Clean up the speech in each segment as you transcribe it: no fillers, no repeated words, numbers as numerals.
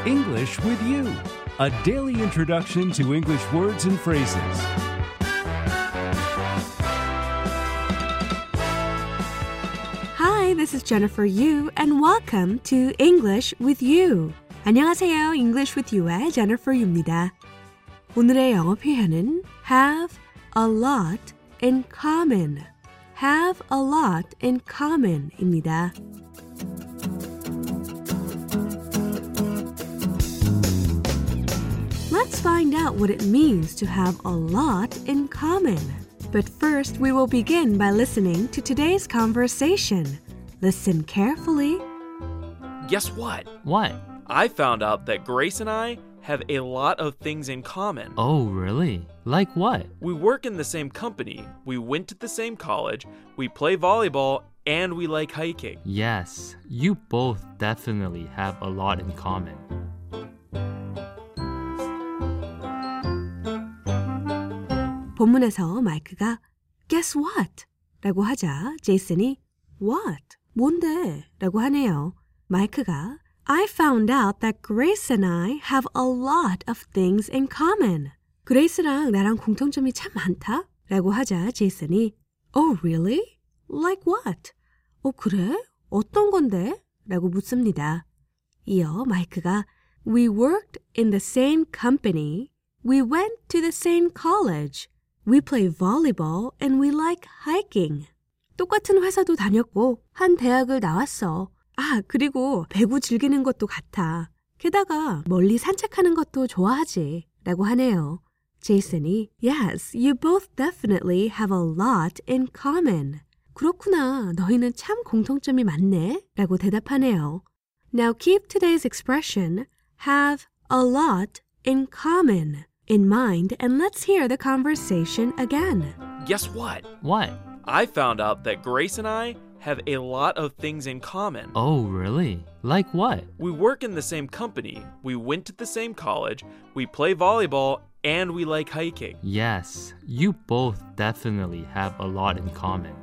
English with You, a daily introduction to English words and phrases. Hi, this is Jennifer Yu, and welcome to English with You. 안녕하세요, English with You의 Jennifer Yu입니다. 오늘의 영어 표현은 have a lot in common. have a lot in common입니다. Let's find out what it means to have a lot in common. But first, we will begin by listening to today's conversation. Listen carefully. Guess what? What? I found out that Grace and I have a lot of things in common. Oh, really? Like what? We work in the same company, we went to the same college, we play volleyball, and we like hiking. Yes, you both definitely have a lot in common. 본문에서 마이크가 Guess what? 라고 하자 제이슨이 What? 뭔데? 라고 하네요. 마이크가 I found out that Grace and I have a lot of things in common. 그레이스랑 나랑 공통점이 참 많다? 라고 하자 제이슨이 Oh, really? Like what? 그래? 어떤 건데? 라고 묻습니다. 이어 마이크가 We worked in the same company. We went to the same college. We play volleyball and we like hiking. 똑같은 회사도 다녔고 한 대학을 나왔어. 그리고 배구 즐기는 것도 같아. 게다가 멀리 산책하는 것도 좋아하지. 라고 하네요. 제이슨이 Yes, you both definitely have a lot in common. 그렇구나. 너희는 참 공통점이 많네. 라고 대답하네요. Now keep today's expression have a lot in common in mind and let's hear the conversation again. Guess what? What? I found out that Grace and I have a lot of things in common. Oh, really? Like what? We work in the same company, we went to the same college, we play volleyball, and we like hiking. Yes, you both definitely have a lot in common.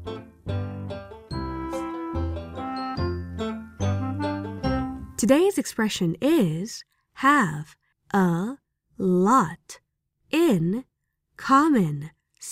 Today's expression is have a lot in common.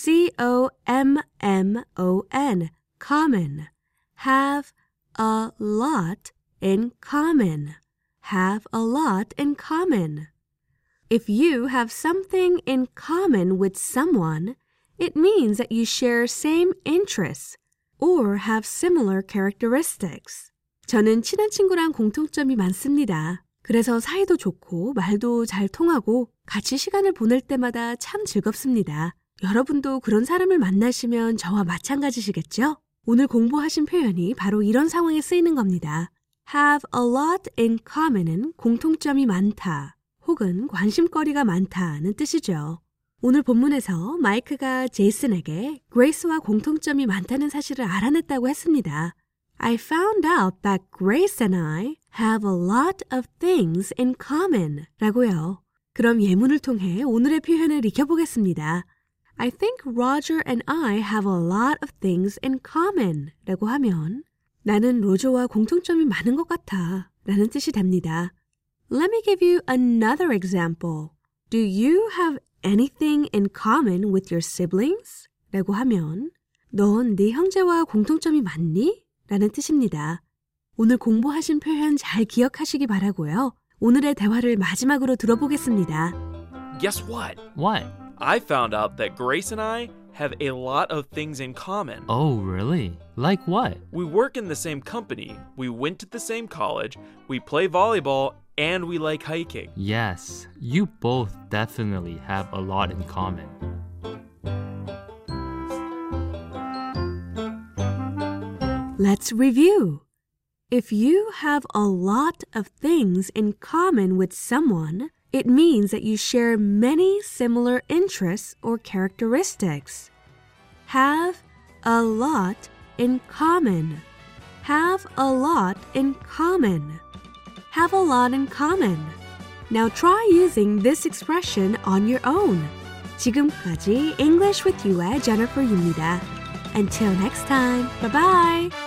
C-O-M-M-O-N. Common. Have a lot in common. Have a lot in common. If you have something in common with someone, it means that you share same interests or have similar characteristics. 저는 친한 친구랑 공통점이 많습니다. 그래서 사이도 좋고 말도 잘 통하고 같이 시간을 보낼 때마다 참 즐겁습니다. 여러분도 그런 사람을 만나시면 저와 마찬가지시겠죠? 오늘 공부하신 표현이 바로 이런 상황에 쓰이는 겁니다. have a lot in common은 공통점이 많다 혹은 관심거리가 많다는 뜻이죠. 오늘 본문에서 마이크가 제이슨에게 그레이스와 공통점이 많다는 사실을 알아냈다고 했습니다. I found out that Grace and I have a lot of things in common 라고요. 그럼 예문을 통해 오늘의 표현을 익혀보겠습니다. I think Roger and I have a lot of things in common 라고 하면 나는 로저와 공통점이 많은 것 같아 라는 뜻이 됩니다. Let me give you another example. Do you have anything in common with your siblings? 라고 하면 넌 네 형제와 공통점이 많니? 라는 뜻입니다. 오늘 공부하신 표현 잘 기억하시기 바라고요. 오늘의 대화를 마지막으로 들어보겠습니다. Guess what? What? I found out that Grace and I have a lot of things in common. Oh, really? Like what? We work in the same company, we went to the same college, we play volleyball, and we like hiking. Yes, you both definitely have a lot in common. Let's review. If you have a lot of things in common with someone, it means that you share many similar interests or characteristics. Have a lot in common. Have a lot in common. Have a lot in common. Now try using this expression on your own. 지금까지 English with You의 Jennifer Yu입니다. Until next time, bye-bye!